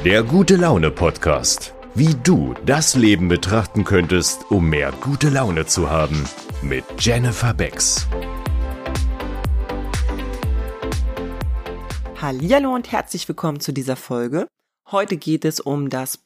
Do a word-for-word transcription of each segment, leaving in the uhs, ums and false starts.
Der Gute-Laune-Podcast. Wie du das Leben betrachten könntest, um mehr gute Laune zu haben. Mit Jennifer Becks. Hallihallo und herzlich willkommen zu dieser Folge. Heute geht es um das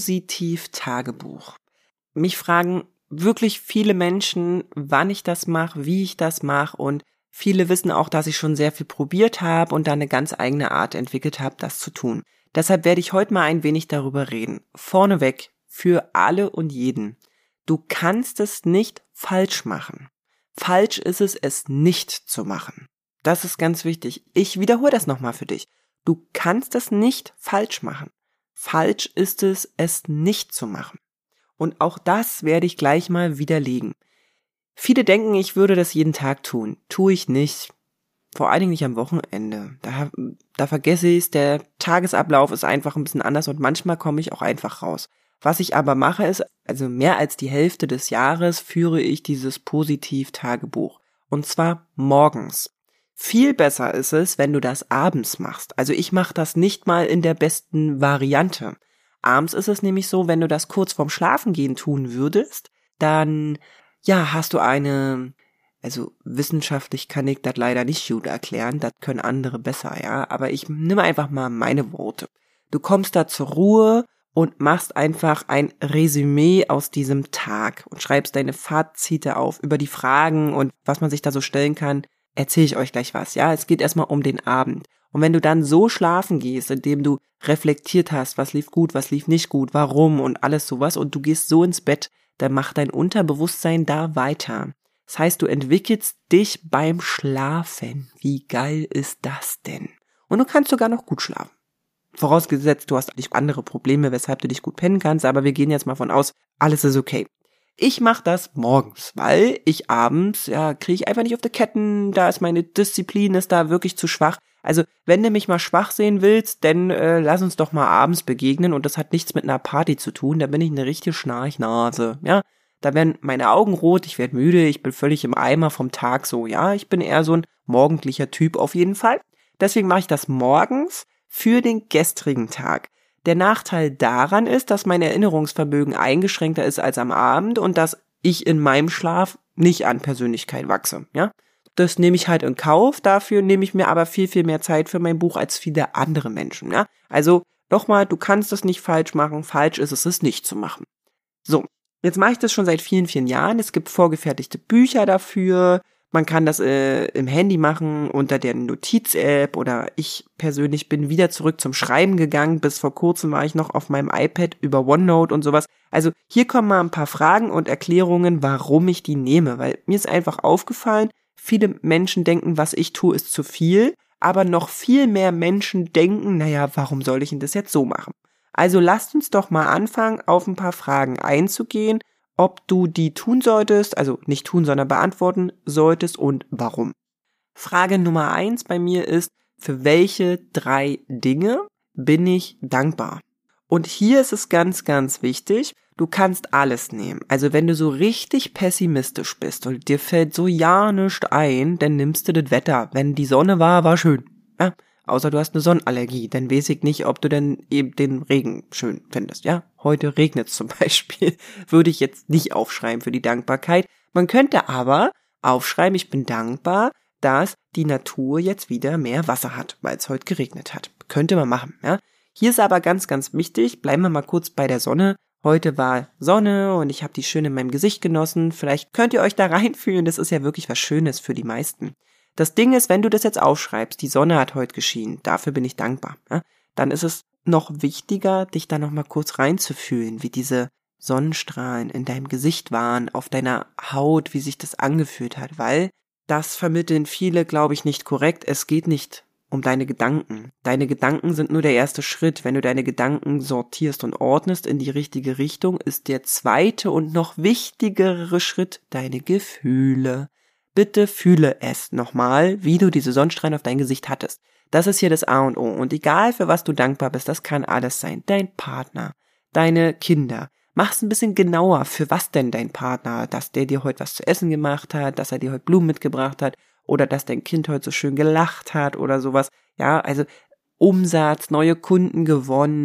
Positiv-Tagebuch. Mich fragen wirklich viele Menschen, wann ich das mache, wie ich das mache, und viele wissen auch, dass ich schon sehr viel probiert habe und da eine ganz eigene Art entwickelt habe, das zu tun. Deshalb werde ich heute mal ein wenig darüber reden. Vorneweg, für alle und jeden. Du kannst es nicht falsch machen. Falsch ist es, es nicht zu machen. Das ist ganz wichtig. Ich wiederhole das nochmal für dich. Du kannst es nicht falsch machen. Falsch ist es, es nicht zu machen. Und auch das werde ich gleich mal widerlegen. Viele denken, ich würde das jeden Tag tun. Tue ich nicht. Vor allen Dingen nicht am Wochenende. Da, da vergesse ich es, der Tagesablauf ist einfach ein bisschen anders und manchmal komme ich auch einfach raus. Was ich aber mache ist, also mehr als die Hälfte des Jahres führe ich dieses Positiv-Tagebuch. Und zwar morgens. Viel besser ist es, wenn du das abends machst. Also ich mache das nicht mal in der besten Variante. Abends ist es nämlich so, wenn du das kurz vorm Schlafengehen tun würdest, dann ja, hast du eine... Also wissenschaftlich kann ich das leider nicht gut erklären, das können andere besser, ja. Aber ich nehme einfach mal meine Worte. Du kommst da zur Ruhe und machst einfach ein Resümee aus diesem Tag und schreibst deine Fazite auf über die Fragen und was man sich da so stellen kann, erzähle ich euch gleich was, ja. Es geht erstmal um den Abend. Und wenn du dann so schlafen gehst, indem du reflektiert hast, was lief gut, was lief nicht gut, warum und alles sowas, und du gehst so ins Bett, dann macht dein Unterbewusstsein da weiter. Das heißt, du entwickelst dich beim Schlafen. Wie geil ist das denn? Und du kannst sogar noch gut schlafen. Vorausgesetzt, du hast nicht andere Probleme, weshalb du dich gut pennen kannst, aber wir gehen jetzt mal von aus, alles ist okay. Ich mache das morgens, weil ich abends, ja, kriege ich einfach nicht auf die Ketten, da ist meine Disziplin, ist da wirklich zu schwach. Also, wenn du mich mal schwach sehen willst, dann äh, lass uns doch mal abends begegnen, und das hat nichts mit einer Party zu tun, da bin ich eine richtige Schnarchnase, ja. Da werden meine Augen rot, ich werde müde, ich bin völlig im Eimer vom Tag so, ja, ich bin eher so ein morgendlicher Typ auf jeden Fall. Deswegen mache ich das morgens für den gestrigen Tag. Der Nachteil daran ist, dass mein Erinnerungsvermögen eingeschränkter ist als am Abend und dass ich in meinem Schlaf nicht an Persönlichkeit wachse, ja. Das nehme ich halt in Kauf, dafür nehme ich mir aber viel, viel mehr Zeit für mein Buch als viele andere Menschen, ja. Also, nochmal, du kannst das nicht falsch machen, falsch ist es, es nicht zu machen. So. Jetzt mache ich das schon seit vielen, vielen Jahren. Es gibt vorgefertigte Bücher dafür. Man kann das äh, im Handy machen unter der Notiz-App, oder ich persönlich bin wieder zurück zum Schreiben gegangen. Bis vor kurzem war ich noch auf meinem iPad über OneNote und sowas. Also hier kommen mal ein paar Fragen und Erklärungen, warum ich die nehme. Weil mir ist einfach aufgefallen, viele Menschen denken, was ich tue, ist zu viel. Aber noch viel mehr Menschen denken, naja, warum soll ich denn das jetzt so machen? Also lasst uns doch mal anfangen, auf ein paar Fragen einzugehen, ob du die tun solltest, also nicht tun, sondern beantworten solltest und warum. Frage Nummer eins bei mir ist, für welche drei Dinge bin ich dankbar? Und hier ist es ganz, ganz wichtig, du kannst alles nehmen. Also wenn du so richtig pessimistisch bist und dir fällt so ja nichts ein, dann nimmst du das Wetter. Wenn die Sonne war, war schön. Ja. Außer du hast eine Sonnenallergie, dann weiß ich nicht, ob du denn eben den Regen schön findest, ja. Heute regnet es zum Beispiel, würde ich jetzt nicht aufschreiben für die Dankbarkeit. Man könnte aber aufschreiben, ich bin dankbar, dass die Natur jetzt wieder mehr Wasser hat, weil es heute geregnet hat. Könnte man machen, ja. Hier ist aber ganz, ganz wichtig, bleiben wir mal kurz bei der Sonne. Heute war Sonne und ich habe die schön in meinem Gesicht genossen. Vielleicht könnt ihr euch da reinfühlen, das ist ja wirklich was Schönes für die meisten. Das Ding ist, wenn du das jetzt aufschreibst, die Sonne hat heute geschienen, dafür bin ich dankbar, ja, dann ist es noch wichtiger, dich da nochmal kurz reinzufühlen, wie diese Sonnenstrahlen in deinem Gesicht waren, auf deiner Haut, wie sich das angefühlt hat, weil das vermitteln viele, glaube ich, nicht korrekt. Es geht nicht um deine Gedanken. Deine Gedanken sind nur der erste Schritt. Wenn du deine Gedanken sortierst und ordnest in die richtige Richtung, ist der zweite und noch wichtigere Schritt deine Gefühle. Bitte fühle es nochmal, wie du diese Sonnenstrahlen auf dein Gesicht hattest. Das ist hier das A und O. Und egal, für was du dankbar bist, das kann alles sein. Dein Partner, deine Kinder. Mach's ein bisschen genauer, für was denn dein Partner, dass der dir heute was zu essen gemacht hat, dass er dir heute Blumen mitgebracht hat oder dass dein Kind heute so schön gelacht hat oder sowas. Ja, also Umsatz, neue Kunden gewonnen.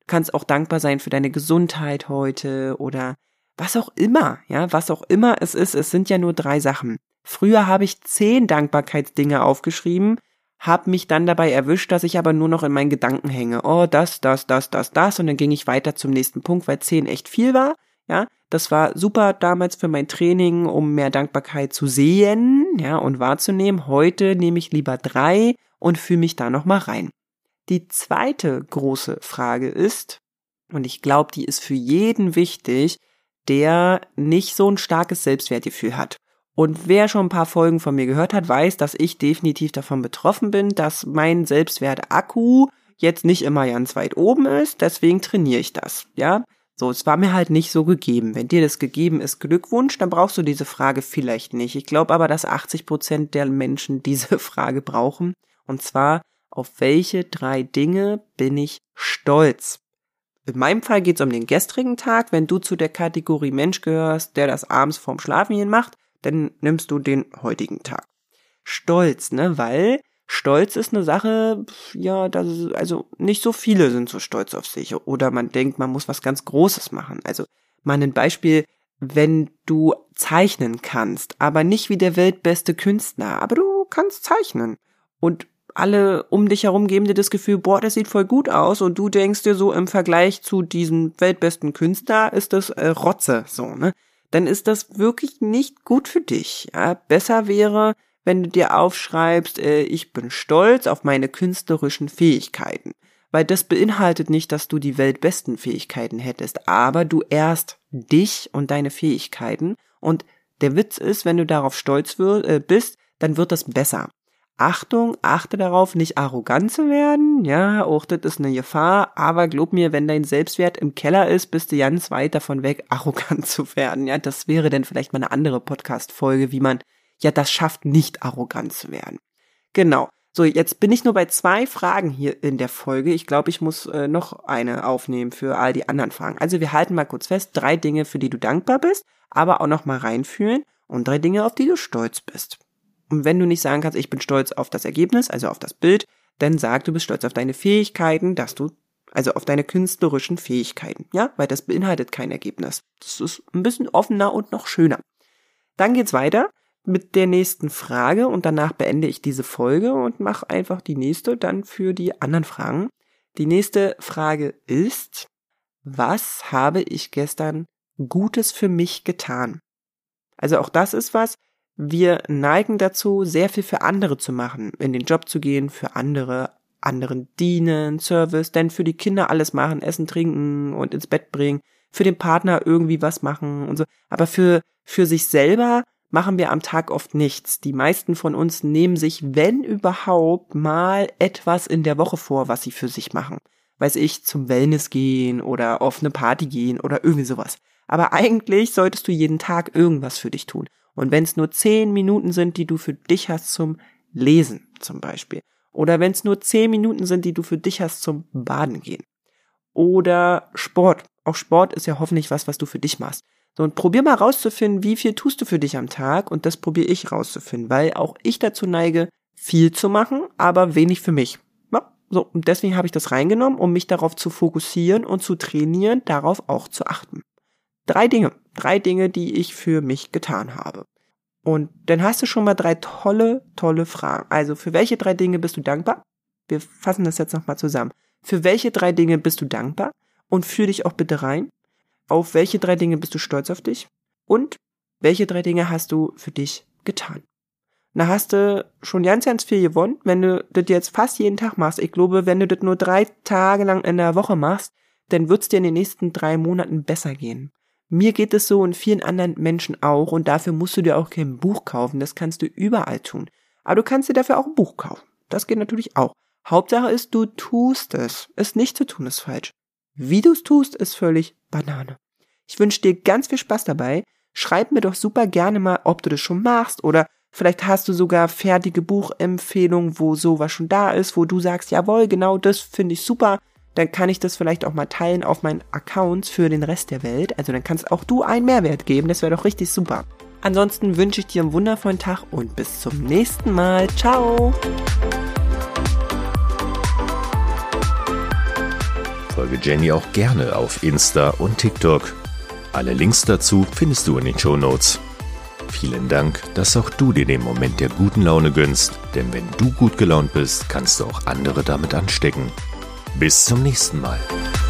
kannst auch dankbar sein für deine Gesundheit heute oder was auch immer, ja, was auch immer es ist. Es sind ja nur drei Sachen. Früher habe ich zehn Dankbarkeitsdinge aufgeschrieben, habe mich dann dabei erwischt, dass ich aber nur noch in meinen Gedanken hänge. Oh, das, das, das, das, das. Und dann ging ich weiter zum nächsten Punkt, weil zehn echt viel war. Ja, das war super damals für mein Training, um mehr Dankbarkeit zu sehen, ja, und wahrzunehmen. Heute nehme ich lieber drei und fühle mich da nochmal rein. Die zweite große Frage ist, und ich glaube, die ist für jeden wichtig, der nicht so ein starkes Selbstwertgefühl hat. Und wer schon ein paar Folgen von mir gehört hat, weiß, dass ich definitiv davon betroffen bin, dass mein Selbstwert-Akku jetzt nicht immer ganz weit oben ist, deswegen trainiere ich das, ja. So, es war mir halt nicht so gegeben. Wenn dir das gegeben ist, Glückwunsch, dann brauchst du diese Frage vielleicht nicht. Ich glaube aber, dass achtzig Prozent der Menschen diese Frage brauchen. Und zwar, auf welche drei Dinge bin ich stolz? In meinem Fall geht es um den gestrigen Tag. Wenn du zu der Kategorie Mensch gehörst, der das abends vorm Schlafengehen macht, dann nimmst du den heutigen Tag. Stolz, ne, weil Stolz ist eine Sache, ja, das ist, also nicht so viele sind so stolz auf sich. Oder man denkt, man muss was ganz Großes machen. Also mal ein Beispiel, wenn du zeichnen kannst, aber nicht wie der weltbeste Künstler, aber du kannst zeichnen. Und alle um dich herum geben dir das Gefühl, boah, das sieht voll gut aus, und du denkst dir so, im Vergleich zu diesem weltbesten Künstler ist das äh, Rotze, so, ne? Dann ist das wirklich nicht gut für dich. Ja? Besser wäre, wenn du dir aufschreibst, äh, ich bin stolz auf meine künstlerischen Fähigkeiten. Weil das beinhaltet nicht, dass du die weltbesten Fähigkeiten hättest, aber du ehrst dich und deine Fähigkeiten. Und der Witz ist, wenn du darauf stolz wir- äh, bist, dann wird das besser. Achtung, achte darauf, nicht arrogant zu werden. Ja, auch das ist eine Gefahr, aber glaub mir, wenn dein Selbstwert im Keller ist, bist du ganz weit davon weg, arrogant zu werden. Ja, das wäre dann vielleicht mal eine andere Podcast-Folge, wie man ja das schafft, nicht arrogant zu werden. Genau. So, jetzt bin ich nur bei zwei Fragen hier in der Folge. Ich glaube, ich muss äh, noch eine aufnehmen für all die anderen Fragen. Also wir halten mal kurz fest, drei Dinge, für die du dankbar bist, aber auch noch mal reinfühlen, und drei Dinge, auf die du stolz bist. Und wenn du nicht sagen kannst, ich bin stolz auf das Ergebnis, also auf das Bild, dann sag, du bist stolz auf deine Fähigkeiten, dass du, also auf deine künstlerischen Fähigkeiten, ja, weil das beinhaltet kein Ergebnis. Das ist ein bisschen offener und noch schöner. Dann geht's weiter mit der nächsten Frage, und danach beende ich diese Folge und mache einfach die nächste dann für die anderen Fragen. Die nächste Frage ist, was habe ich gestern Gutes für mich getan? Also auch das ist was, wir neigen dazu, sehr viel für andere zu machen, in den Job zu gehen, für andere, anderen dienen, Service, denn für die Kinder alles machen, essen, trinken und ins Bett bringen, für den Partner irgendwie was machen und so. Aber für, für sich selber machen wir am Tag oft nichts. Die meisten von uns nehmen sich, wenn überhaupt, mal etwas in der Woche vor, was sie für sich machen. Weiß ich, zum Wellness gehen oder auf eine Party gehen oder irgendwie sowas. Aber eigentlich solltest du jeden Tag irgendwas für dich tun. Und wenn es nur zehn Minuten sind, die du für dich hast zum Lesen zum Beispiel. Oder wenn es nur zehn Minuten sind, die du für dich hast zum Baden gehen. Oder Sport. Auch Sport ist ja hoffentlich was, was du für dich machst. So, und probier mal rauszufinden, wie viel tust du für dich am Tag. Und das probiere ich rauszufinden, weil auch ich dazu neige, viel zu machen, aber wenig für mich. Ja, so, und deswegen habe ich das reingenommen, um mich darauf zu fokussieren und zu trainieren, darauf auch zu achten. Drei Dinge. Drei Dinge, die ich für mich getan habe. Und dann hast du schon mal drei tolle, tolle Fragen. Also für welche drei Dinge bist du dankbar? Wir fassen das jetzt nochmal zusammen. Für welche drei Dinge bist du dankbar? Und führ dich auch bitte rein. Auf welche drei Dinge bist du stolz auf dich? Und welche drei Dinge hast du für dich getan? Da hast du schon ganz, ganz viel gewonnen, wenn du das jetzt fast jeden Tag machst. Ich glaube, wenn du das nur drei Tage lang in der Woche machst, dann wird es dir in den nächsten drei Monaten besser gehen. Mir geht es so und vielen anderen Menschen auch, und dafür musst du dir auch kein Buch kaufen, das kannst du überall tun. Aber du kannst dir dafür auch ein Buch kaufen. Das geht natürlich auch. Hauptsache ist, du tust es. Es nicht zu tun ist falsch. Wie du es tust, ist völlig Banane. Ich wünsche dir ganz viel Spaß dabei. Schreib mir doch super gerne mal, ob du das schon machst, oder vielleicht hast du sogar fertige Buchempfehlungen, wo sowas schon da ist, wo du sagst, jawohl, genau das finde ich super. Dann kann ich das vielleicht auch mal teilen auf meinen Accounts für den Rest der Welt. Also dann kannst auch du einen Mehrwert geben. Das wäre doch richtig super. Ansonsten wünsche ich dir einen wundervollen Tag und bis zum nächsten Mal. Ciao! Folge Jenny auch gerne auf Insta und TikTok. Alle Links dazu findest du in den Shownotes. Vielen Dank, dass auch du dir den Moment der guten Laune gönnst, denn wenn du gut gelaunt bist, kannst du auch andere damit anstecken. Bis zum nächsten Mal.